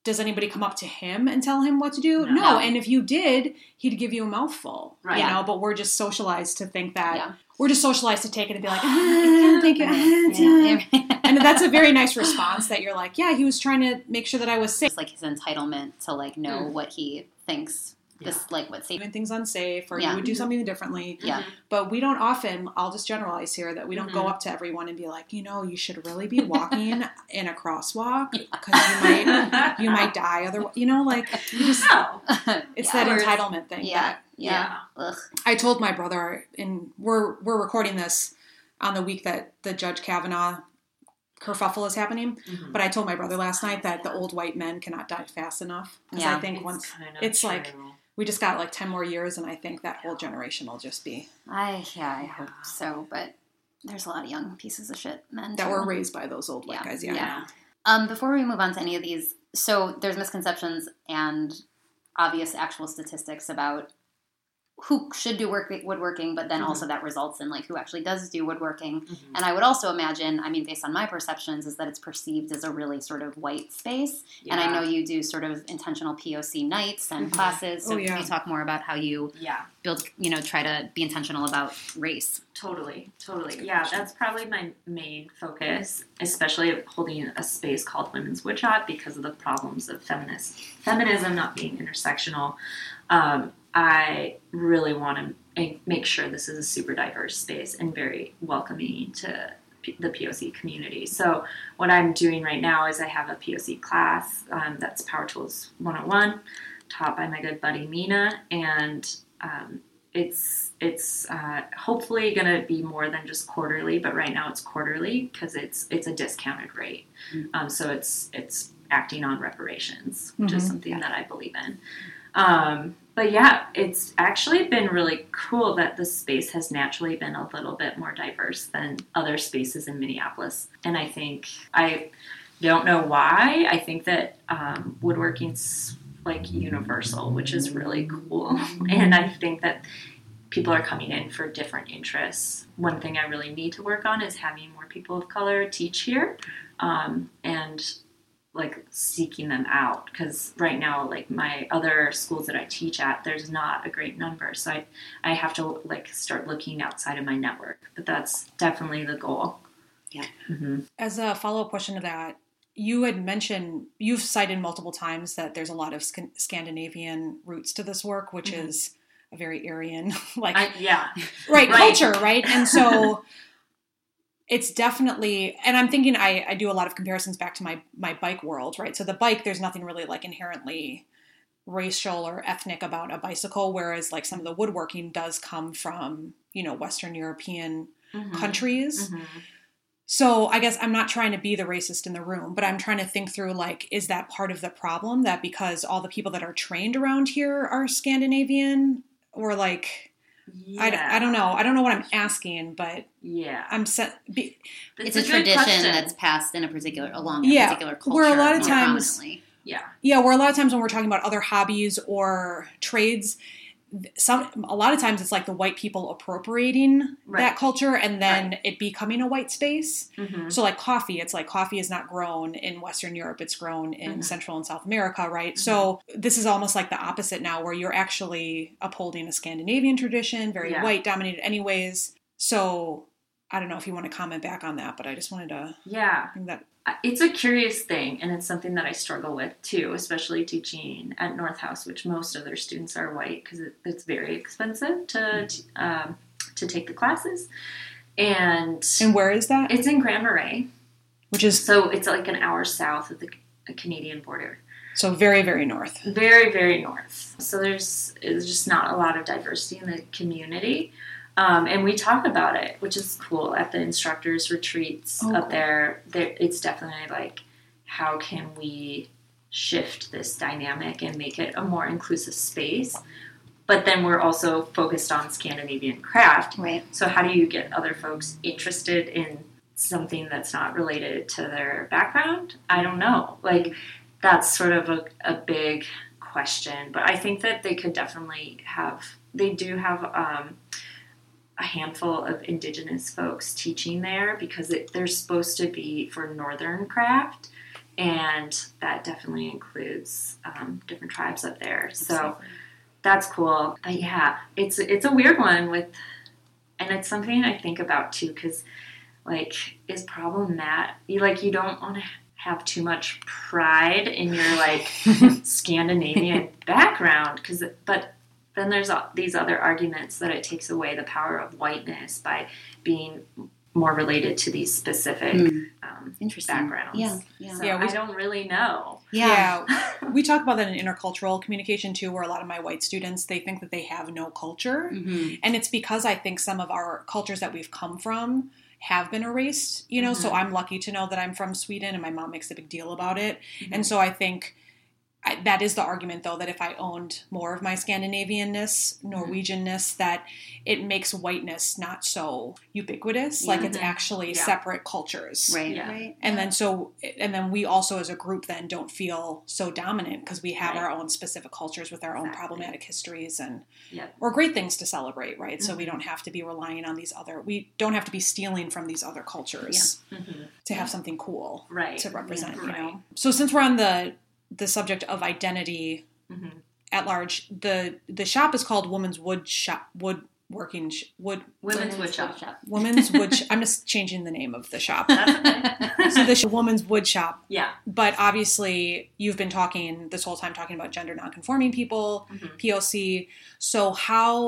does anybody come up to him and tell him what to do? No. And if you did, he'd give you a mouthful,
Right.
you know, but we're just socialized to think that
Yeah.
we're just socialized to take it and be like, thank you. And that's a very nice response that you're like, yeah, he was trying to make sure that I was safe.
It's like his entitlement to like know what he thinks this like what's safe.
Doing things unsafe, or
Yeah.
you would do something differently.
Yeah.
But we don't often, I'll just generalize here, that we don't go up to everyone and be like, you know, you should really be walking in a crosswalk because you might die otherwise. You know, like, you just,
No.
it's
Yeah.
that entitlement thing.
Yeah.
that-
Yeah. Ugh.
I told my brother, and we're recording this on the week that the Judge Kavanaugh kerfuffle is happening. But I told my brother last night that the old white men cannot die fast enough. Because I think once it's like, we just got like 10 more years, and I think that whole generation will just be
I hope so, but there's a lot of young pieces of shit men
that
too.
were raised by those old white guys. Yeah.
Before we move on to any of these, so there's misconceptions and obvious actual statistics about who should do woodworking, but then also that results in like who actually does do woodworking. And I would also imagine, I mean, based on my perceptions, is that it's perceived as a really sort of white space. And I know you do sort of intentional POC nights and classes. So can you talk more about how you build, you know, try to be intentional about race?
Totally. Yeah, that's probably my main focus, especially holding a space called Women's Woodshop because of the problems of feminism not being intersectional. I really want to make sure this is a super diverse space and very welcoming to the POC community. So what I'm doing right now is I have a POC class that's Power Tools 101, taught by my good buddy Mina, and it's hopefully going to be more than just quarterly, but right now it's quarterly because it's a discounted rate. So it's acting on reparations, which is something that I believe in. But yeah, it's actually been really cool that the space has naturally been a little bit more diverse than other spaces in Minneapolis. And I think, I don't know why, I think that woodworking's like universal, which is really cool. And I think that people are coming in for different interests. One thing I really need to work on is having more people of color teach here, and like seeking them out, because right now, like my other schools that I teach at, there's not a great number, so I have to like start looking outside of my network, but that's definitely the goal.
As a follow-up question to that, you had mentioned, you've cited multiple times that there's a lot of Scandinavian roots to this work, which is a very Aryan culture, right? And so it's definitely, and I'm thinking, I do a lot of comparisons back to my bike world, right? So the bike, there's nothing really like inherently racial or ethnic about a bicycle, whereas like some of the woodworking does come from, you know, Western European countries. So I guess I'm not trying to be the racist in the room, but I'm trying to think through, like, is that part of the problem, that because all the people that are trained around here are Scandinavian, or like, I don't know. I don't know what I'm asking, but I'm
it's a tradition that's passed in a particular particular culture.
Where a lot of times,
prominently.
where a lot of times when we're talking about other hobbies or trades, a lot of times it's like the white people appropriating that culture and then it becoming a white space. So like coffee, it's like coffee is not grown in Western Europe, it's grown in Central and South America, right? So this is almost like the opposite now, where you're actually upholding a Scandinavian tradition, very white dominated anyways. So I don't know if you want to comment back on that, but I just wanted to bring that.
It's a curious thing, and it's something that I struggle with too, especially teaching at North House, which most of their students are white because it's very expensive to take the classes. And
where is that?
It's in Grand Marais,
which is
so it's like an hour south of the Canadian border.
So very, very north.
Very, very north. So there's just not a lot of diversity in the community. And we talk about it, which is cool, at the instructors' retreats up there. It's definitely like, how can we shift this dynamic and make it a more inclusive space? But then we're also focused on Scandinavian craft.
Right.
So how do you get other folks interested in something that's not related to their background? I don't know. Like, that's sort of a big question. But I think that they could definitely they do have a handful of Indigenous folks teaching there, because they're supposed to be for Northern craft, And that definitely includes different tribes up there. So that's cool. But yeah, it's a weird one and it's something I think about too, because like, is problematic. You don't want to have too much pride in your like Scandinavian background, but then there's these other arguments that it takes away the power of whiteness by being more related to these specific backgrounds. So I don't really know.
Yeah. We talk about that in intercultural communication too, where a lot of my white students, they think that they have no culture. Mm-hmm. And it's because I think some of our cultures that we've come from have been erased, so I'm lucky to know that I'm from Sweden and my mom makes a big deal about it. Mm-hmm. And so I think that is the argument, though, that if I owned more of my Scandinavianness, Norwegianness, that it makes whiteness not so ubiquitous. Like it's actually separate cultures.
Right.
Yeah.
Right.
And then we also as a group then don't feel so dominant because we have our own specific cultures with our own problematic histories and or great things to celebrate, right? Mm-hmm. So we don't have to be relying on we don't have to be stealing from these other cultures to have something cool to represent, So since we're on the subject of identity at large, the shop is called Women's Wood Shop. Women's Wood Shop. I'm just changing the name of the shop.
That's okay.
So the Women's Wood Shop.
Yeah.
But obviously, you've been talking this whole time about gender nonconforming people, POC. So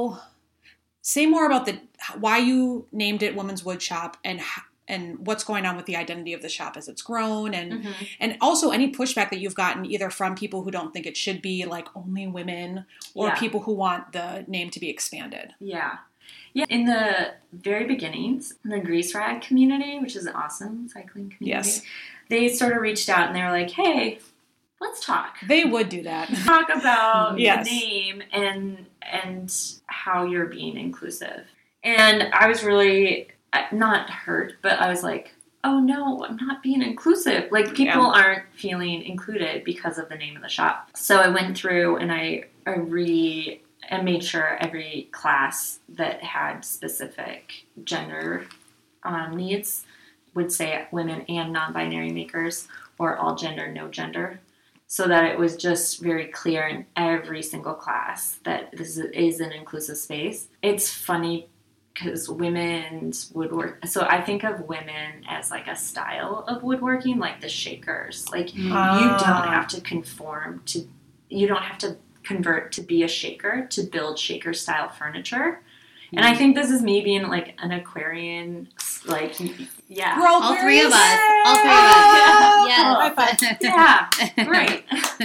say more about why you named it Women's Wood Shop and what's going on with the identity of the shop as it's grown, and also any pushback that you've gotten either from people who don't think it should be like only women or people who want the name to be expanded.
Yeah. Yeah. In the very beginnings, the Grease Rag community, which is an awesome cycling community, they sort of reached out and they were like, hey, let's talk.
They would do that.
Talk about the name and how you're being inclusive. And I was really not hurt, but I was like, oh no, I'm not being inclusive. Like people aren't feeling included because of the name of the shop. So I went through and I made sure every class that had specific gender needs would say women and non-binary makers or all gender, no gender. So that it was just very clear in every single class that this is an inclusive space. It's funny because women's woodwork. So I think of women as like a style of woodworking, like the shakers. Like you don't have to you don't have to convert to be a shaker to build shaker style furniture. And I think this is me being like an Aquarian, like,
We're all
three of us.
Yeah, right.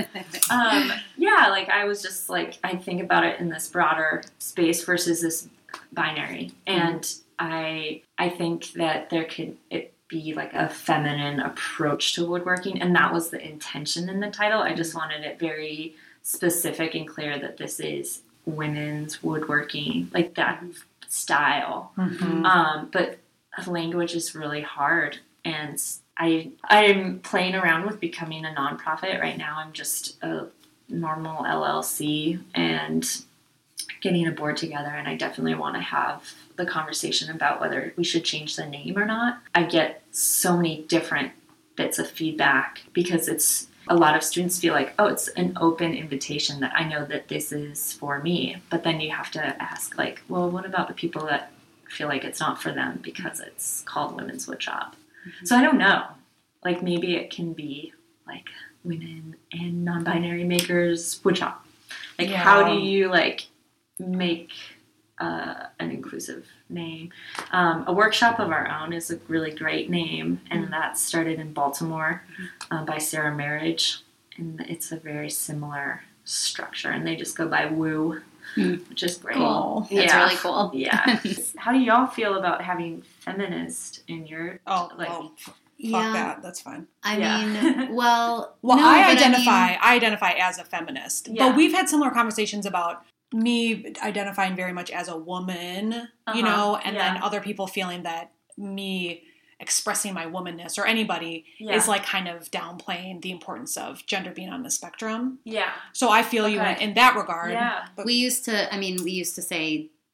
Like I was just like, I think about it in this broader space versus this binary, and I think that there could be like a feminine approach to woodworking, and that was the intention in the title. I just wanted it very specific and clear that this is women's woodworking, like that style. But language is really hard, and I'm playing around with becoming a nonprofit right now. I'm just a normal LLC and getting a board together, and I definitely want to have the conversation about whether we should change the name or not. I get so many different bits of feedback because it's a lot of students feel like, oh, it's an open invitation that I know that this is for me. But then you have to ask, like, well, what about the people that feel like it's not for them because it's called Women's Wood Shop? So I don't know. Like, maybe it can be like women and non-binary makers wood shop. Like, how do you like make an inclusive name? A workshop of our own is a really great name, and that started in Baltimore by Sarah Marriage, and it's a very similar structure, and they just go by Woo, which is great.
Cool. That's really cool.
Yeah. How do y'all feel about having feminist in your
fuck that. That's fine.
I mean, well,
I identify as a feminist, but we've had similar conversations about me identifying very much as a woman, and then other people feeling that me expressing my womanness or anybody is like kind of downplaying the importance of gender being on the spectrum.
Yeah.
So I feel you in that regard.
Yeah.
But we used to say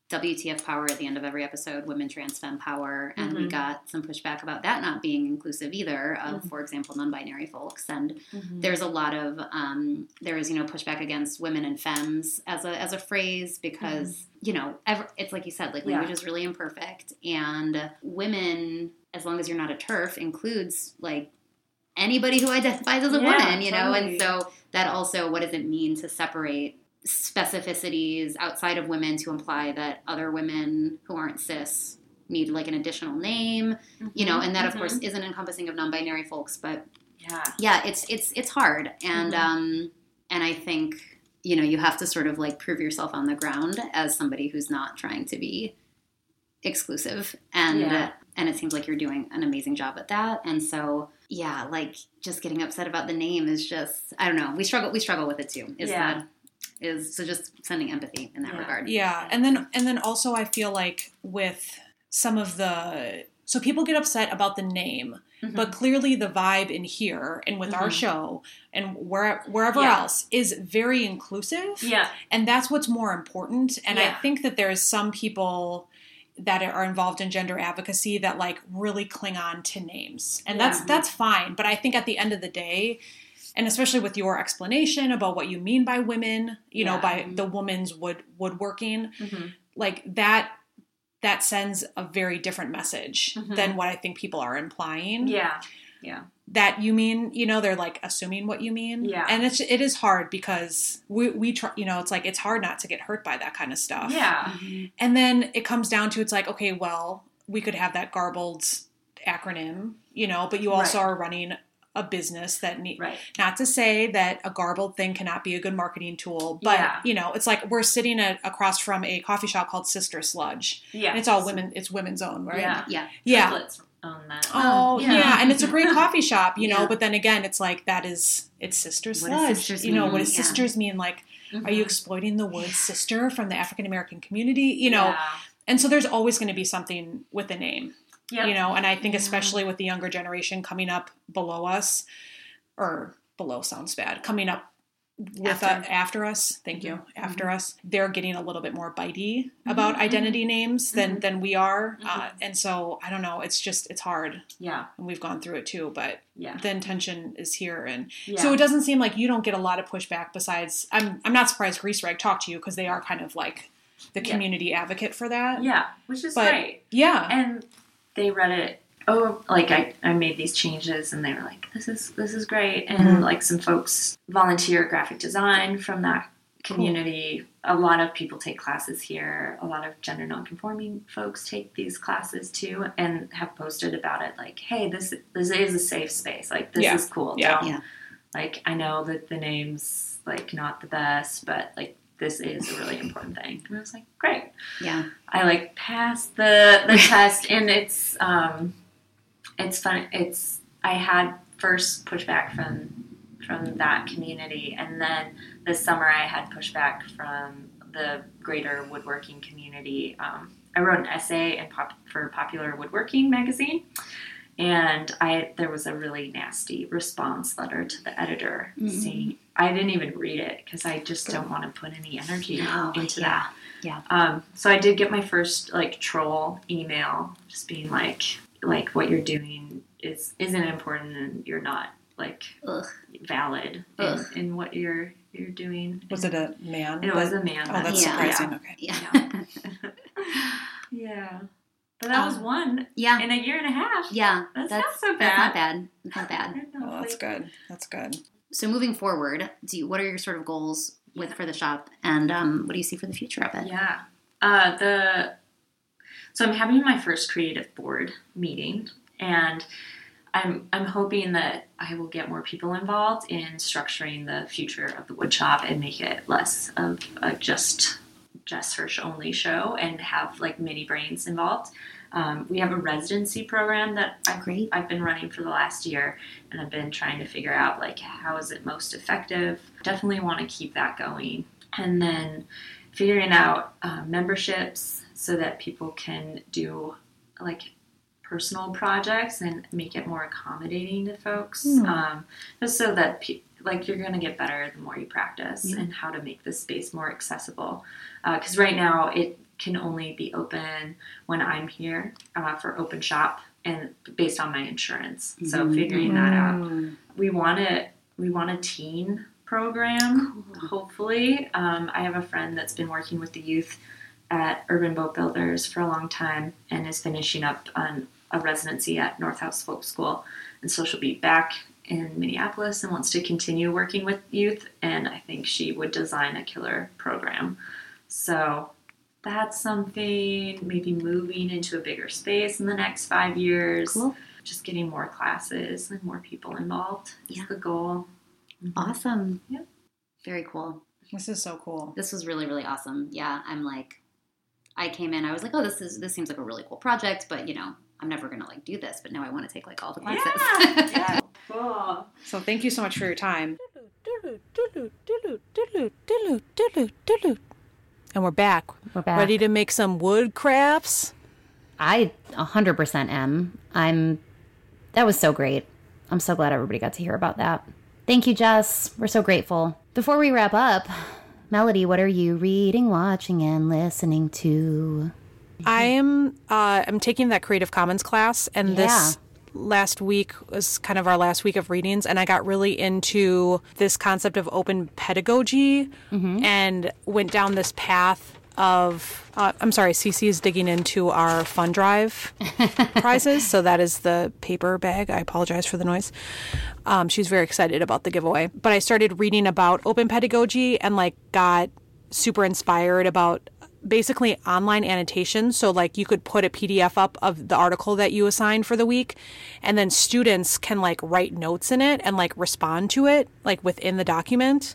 WTF power at the end of every episode, women trans femme power, and we got some pushback about that not being inclusive either of, for example, non-binary folks. And there's a lot of there is, you know, pushback against women and femmes as a phrase because you know, it's like you said, like language is really imperfect, and women, as long as you're not a TERF, includes like anybody who identifies as a woman, you know, and so that also, what does it mean to separate specificities outside of women to imply that other women who aren't cis need like an additional name, you know, and that of course isn't encompassing of non-binary folks, but it's hard. And, and I think, you know, you have to sort of like prove yourself on the ground as somebody who's not trying to be exclusive. And, and it seems like you're doing an amazing job at that. And so, yeah, like just getting upset about the name is just, I don't know. We struggle with it too. So just sending empathy in that regard.
Yeah. And then also I feel like with some of so people get upset about the name, but clearly the vibe in here and with our show and wherever else is very inclusive. Yeah. And that's what's more important. And I think that there's some people that are involved in gender advocacy that like really cling on to names. And that's fine. But I think at the end of the day, and especially with your explanation about what you mean by women, you know, by the woman's woodworking, like that sends a very different message than what I think people are implying. Yeah. Yeah. That you mean, you know, they're like assuming what you mean. Yeah. And it is hard because we try, you know, it's like, it's hard not to get hurt by that kind of stuff. Yeah. And then it comes down to, it's like, okay, well, we could have that garbled acronym, you know, but you also are running a business that not to say that a garbled thing cannot be a good marketing tool, but you know, it's like we're sitting across from a coffee shop called Sister Sludge. Yeah. And it's all women, it's women's own, right? Yeah. Yeah. Yeah. Own that. Oh, yeah. And it's a great coffee shop, you know, but then again, it's like, it's Sister Sludge. You know, what does sisters mean? Like, are you exploiting the word sister from the African-American community? You know, and so there's always going to be something with the name. Yep. You know, and I think especially with the younger generation coming up below us, or below sounds bad, coming up with after us, thank you, after us, they're getting a little bit more bitey about identity names than we are. And so, I don't know, it's hard. Yeah. And we've gone through it too, but the intention is here. And so it doesn't seem like you don't get a lot of pushback besides, I'm not surprised Grease Rag talked to you because they are kind of like the community advocate for that. Yeah, which is great. Yeah. And they read it. Oh, like I made these changes, and they were like, "This is great." And like some folks volunteer graphic design from that community. Cool. A lot of people take classes here. A lot of gender nonconforming folks take these classes too, and have posted about it. Like, "Hey, this is a safe space. Like, this is cool. Yeah. Like, I know that the name's like not the best, but like." This is a really important thing. And I was like, great. Yeah. I like passed the test, and it's fun. I had first pushback from that community, and then this summer I had pushback from the greater woodworking community. I wrote an essay for Popular Woodworking magazine, and there was a really nasty response letter to the editor saying, I didn't even read it because I just don't want to put any energy into that. Yeah. So I did get my first like troll email, just being like what you're doing isn't important, and you're not like valid in what you're doing. Was it a man? It was a man. Oh, that's surprising. Okay. Yeah. Yeah. But that was one in a year and a half. Yeah. That's not so bad. That's not bad. Oh, that's good. That's good.
So moving forward, what are your sort of goals for the shop, and what do you see for the future of it?
Yeah. So I'm having my first creative board meeting, and I'm hoping that I will get more people involved in structuring the future of the wood shop and make it less of a just Jess Hirsch only show and have like mini brains involved. We have a residency program that I've been running for the last year, and I've been trying to figure out like how is it most effective. Definitely want to keep that going, and then figuring out memberships so that people can do like personal projects and make it more accommodating to folks, just so that like you're going to get better the more you practice and how to make this space more accessible. Because right now can only be open when I'm here for open shop and based on my insurance. So figuring that out. We want a teen program, hopefully. I have a friend that's been working with the youth at Urban Boat Builders for a long time and is finishing up on a residency at Northhouse Folk School. And so she'll be back in Minneapolis and wants to continue working with youth. And I think she would design a killer program. So that's something, maybe moving into a bigger space in the next 5 years.
Cool.
Just getting more classes and more people involved is the goal.
Awesome.
Yep.
Very cool.
This is so cool.
This was really, really awesome. Yeah, I'm like, I came in, I was like, oh, this seems like a really cool project, but I'm never gonna like do this. But now I want to take like all the classes.
Yeah. Cool.
So thank you so much for your time. And we're back.
We're back.
Ready to make some wood crafts?
I 100% am. That was so great. I'm so glad everybody got to hear about that. Thank you, Jess. We're so grateful. Before we wrap up, Melody, what are you reading, watching, and listening to?
I'm taking that Creative Commons class, and this last week was kind of our last week of readings, and I got really into this concept of open pedagogy and went down this path of, Cece is digging into our Fun Drive prizes. So that is the paper bag. I apologize for the noise. She's very excited about the giveaway. But I started reading about open pedagogy and got super inspired about basically online annotation. So you could put a PDF up of the article that you assigned for the week, and then students can write notes in it and respond to it within the document.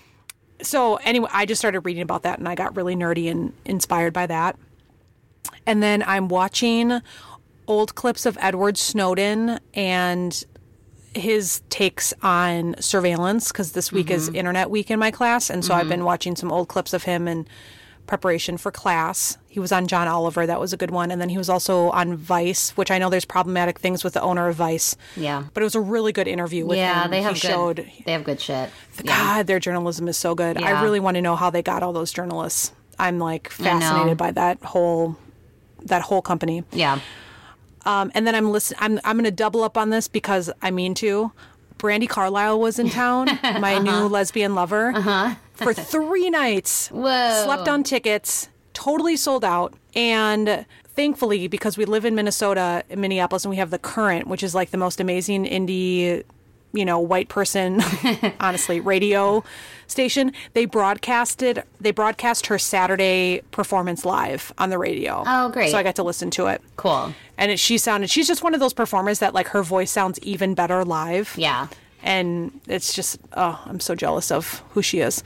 So anyway, I just started reading about that and I got really nerdy and inspired by that. And then I'm watching old clips of Edward Snowden and his takes on surveillance, because this week is Internet Week in my class. And so I've been watching some old clips of him in preparation for class. He was on John Oliver. That was a good one. And then he was also on Vice, which I know there's problematic things with the owner of Vice.
Yeah.
But it was a really good interview with him.
Yeah, they have good shit.
God, their journalism is so good.
Yeah.
I really want to know how they got all those journalists. I'm fascinated by that whole company.
Yeah.
And then I'm going to double up on this because I mean to. Brandi Carlile was in town, my new lesbian lover, for 3 nights.
Whoa.
Slept on tickets, totally sold out. And thankfully, because we live in Minnesota, in Minneapolis, and we have The Current, which is the most amazing indie, white person, honestly, radio station. They broadcast her Saturday performance live on the radio.
Oh, great.
So I got to listen to it.
Cool.
And she's just one of those performers that her voice sounds even better live.
Yeah.
And it's just, I'm so jealous of who she is.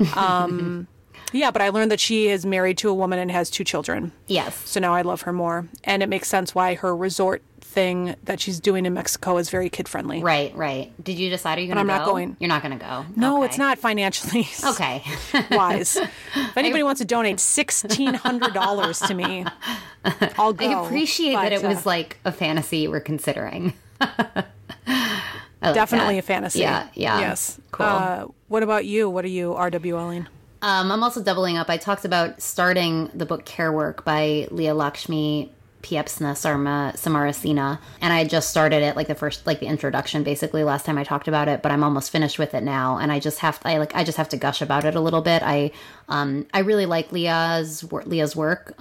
Yeah, but I learned that she is married to a woman and has 2 children.
Yes.
So now I love her more. And it makes sense why her resort thing that she's doing in Mexico is very kid-friendly.
Right. Did you decide, are you going to go?
I'm not going.
You're not going to go?
No,
Okay.
It's not financially wise. If anybody wants to donate $1,600 to me, I'll go.
I appreciate that it was a fantasy you were considering.
Definitely a fantasy.
Yeah.
Yes.
Cool.
What about you? What are you RWLing?
I'm also doubling up. I talked about starting the book Care Work by Leah Lakshmi Piepzna Samarasina, and I just started it the introduction basically last time I talked about it, but I'm almost finished with it now, and I just have to gush about it a little bit. I really like Leah's work.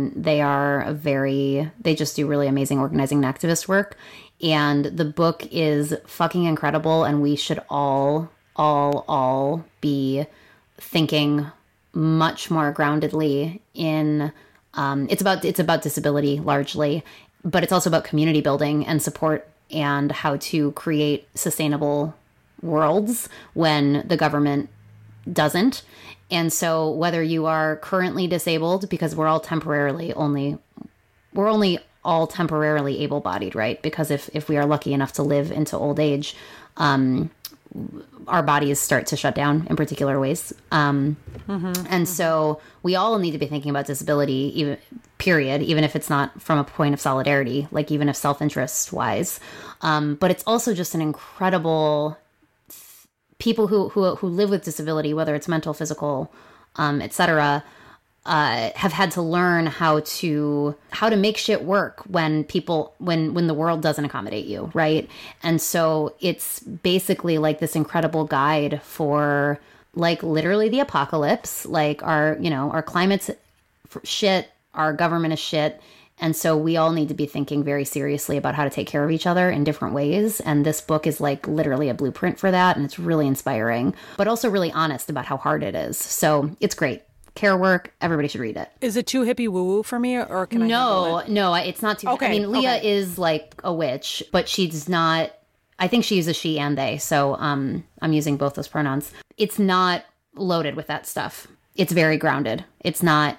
They just do really amazing organizing and activist work, and the book is fucking incredible, and we should all be thinking much more groundedly in it's about disability largely, but it's also about community building and support and how to create sustainable worlds when the government doesn't. And so whether you are currently disabled, because we're only all temporarily able-bodied, right? Because if we are lucky enough to live into old age, our bodies start to shut down in particular ways. And so we all need to be thinking about disability, even if it's not from a point of solidarity, even if self-interest wise. But it's also just an incredible people who live with disability, whether it's mental, physical, etc., have had to learn how to make shit work when the world doesn't accommodate you, right? And so it's basically like this incredible guide for like literally the apocalypse. Like our climate's shit, our government is shit. And so we all need to be thinking very seriously about how to take care of each other in different ways. And this book is like literally a blueprint for that. And it's really inspiring, but also really honest about how hard it is. So it's great. Care work. Everybody should read it.
Is it too hippie woo-woo for me, or can I handle it?
No, it's not too.
Okay,
I mean, Leah is like a witch, but she's not. I think she uses she and they. So I'm using both those pronouns. It's not loaded with that stuff. It's very grounded. It's not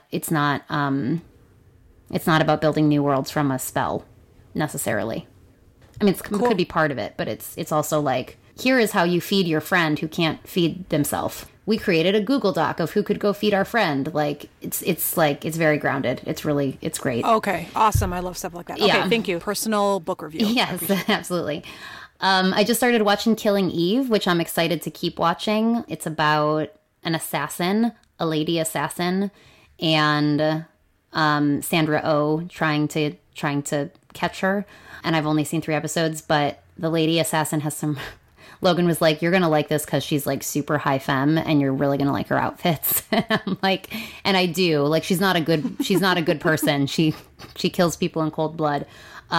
about building new worlds from a spell necessarily. I mean, it could be part of it, but it's also like, here is how you feed your friend who can't feed themselves. We created a Google Doc of who could go feed our friend. Like it's very grounded. It's great.
Okay, awesome. I love stuff like that. Okay,
Yeah.
thank you. Personal book review.
Yes, absolutely. I just started watching Killing Eve, which I'm excited to keep watching. It's about an assassin, a lady assassin, and Sandra Oh trying to catch her. And I've only seen 3 episodes, but the lady assassin has some. Logan was like, "You're gonna like this because she's like super high femme, and you're really gonna like her outfits." And I'm like, and I do. Like, she's not a good person. She kills people in cold blood.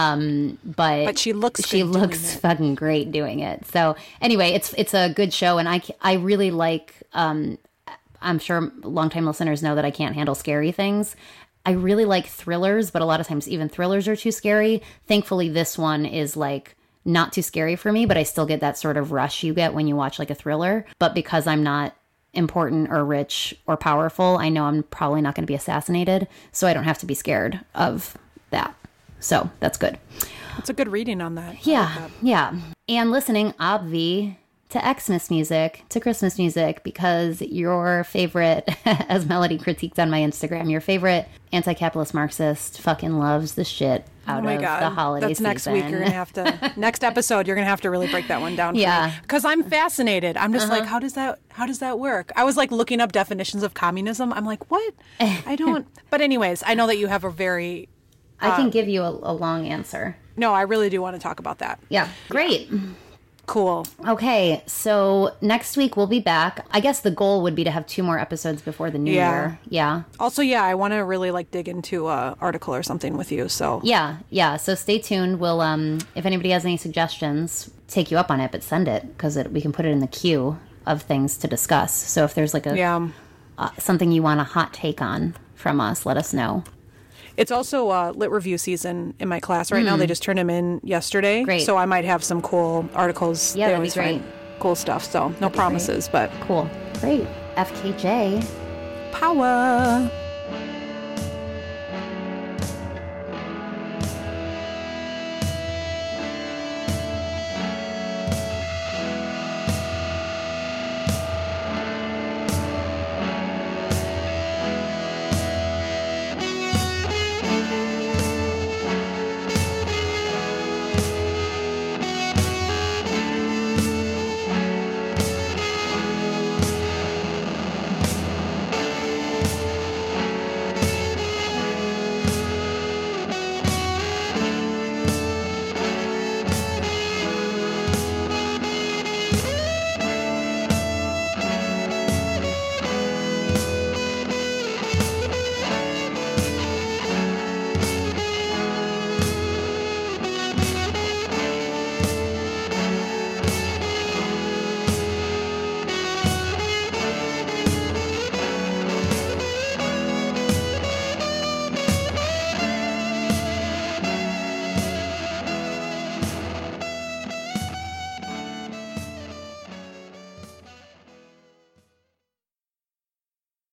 But
she looks
fucking great doing it. So anyway, it's a good show, and I really like. I'm sure longtime listeners know that I can't handle scary things. I really like thrillers, but a lot of times even thrillers are too scary. Thankfully, this one is like not too scary for me, but I still get that sort of rush you get when you watch like a thriller. But because I'm not important or rich or powerful, I know I'm probably not going to be assassinated, so I don't have to be scared of that. So that's good.
It's a good reading on that.
Yeah. And listening, obvi, to Xmas music, to Christmas music, because your favorite, as Melody critiqued on my Instagram, your favorite anti-capitalist Marxist fucking loves the shit out of the holiday season.
That's next week. You're going to have to, next episode, you're going to have to really break that one down for me. Because I'm fascinated. I'm just like, how does that work? I was like looking up definitions of communism. I'm like, what? I don't. But anyways, I know that you have a very...
I can give you a long answer.
No, I really do want to talk about that.
Yeah. Great.
Cool.
Okay, so next week we'll be back. I guess the goal would be to have 2 more episodes before the new year. Yeah.
Also, I want to really like dig into an article or something with you. So
yeah. So stay tuned. We'll if anybody has any suggestions, take you up on it, but send it because we can put it in the queue of things to discuss. So if there's like something you want a hot take on from us, let us know.
It's also lit review season in my class right now. They just turned them in yesterday.
Great.
So I might have some cool articles.
Yeah, that'd be great.
Cool stuff. So no promises, but
cool. Great. FKJ.
Power.